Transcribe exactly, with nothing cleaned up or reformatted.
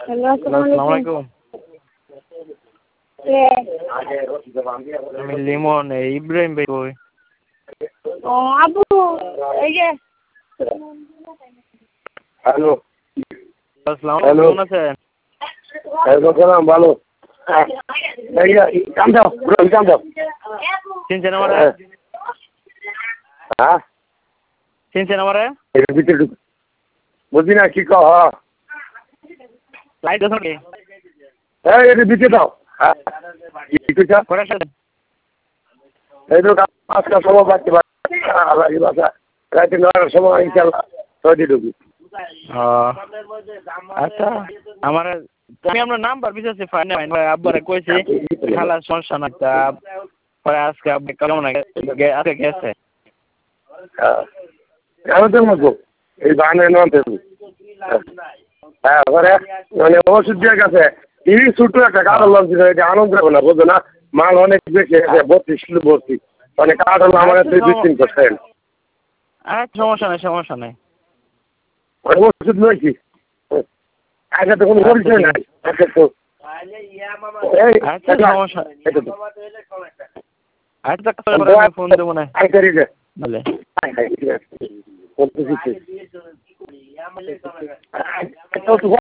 Hello, আসসালামু আসসালামু আলাইকুম। আলাইকুম। কে? আমি লিমন, এই ইব্রাহিম ভাই কই? ও আবু, এই যে হ্যালো আসসালামু হ্যালো আলাইকুম, কেমন আছেন? সালাম ভালো। কাম দাও কাম দাও। চিনছেন আমারে? হ্যাঁ চিনছেন আমারে? এর ভিতরে ঢুক। বুঝি না কি কহ। লাইট আছে নাকি? এই এর ভিতরে দাও। হ্যাঁ কি কইছা? কয়টার সাথে? এই তো আজকাল সময় পাচ্ছি আল্লাহ বাসা রাতে নয়টার সময় ইনশাল্লাহ সৌদি ঢুকি। ও, আচ্ছা আমার আমি আপনার নাম্বার বিশেষ ফাইন ভাই আব্বারে কইছি খালা সমস্যা না তা পরে আজকে আপনি কেমন আজকে গেছে আমাদের মতো এই বাহানে নয় হ্যাঁ ওরে মানে ওষুধ দিয়ে গেছে এই ছোট্ট একটা কারণ লাগছিল এটা আনন্দ হবে না বুঝো না মাল অনেক বেশি আছে বত্রিশ কিলো ভর্তি মানে কারণ আমার দুই তিন পার্সেন্ট আচ্ছা সমস্যা নেই সমস্যা নেই ওষুধ নয় আগে তো কোনো পরিচয় নাই আগে তো আচ্ছা সমস্যা আচ্ছা ফোন দেবো না বলে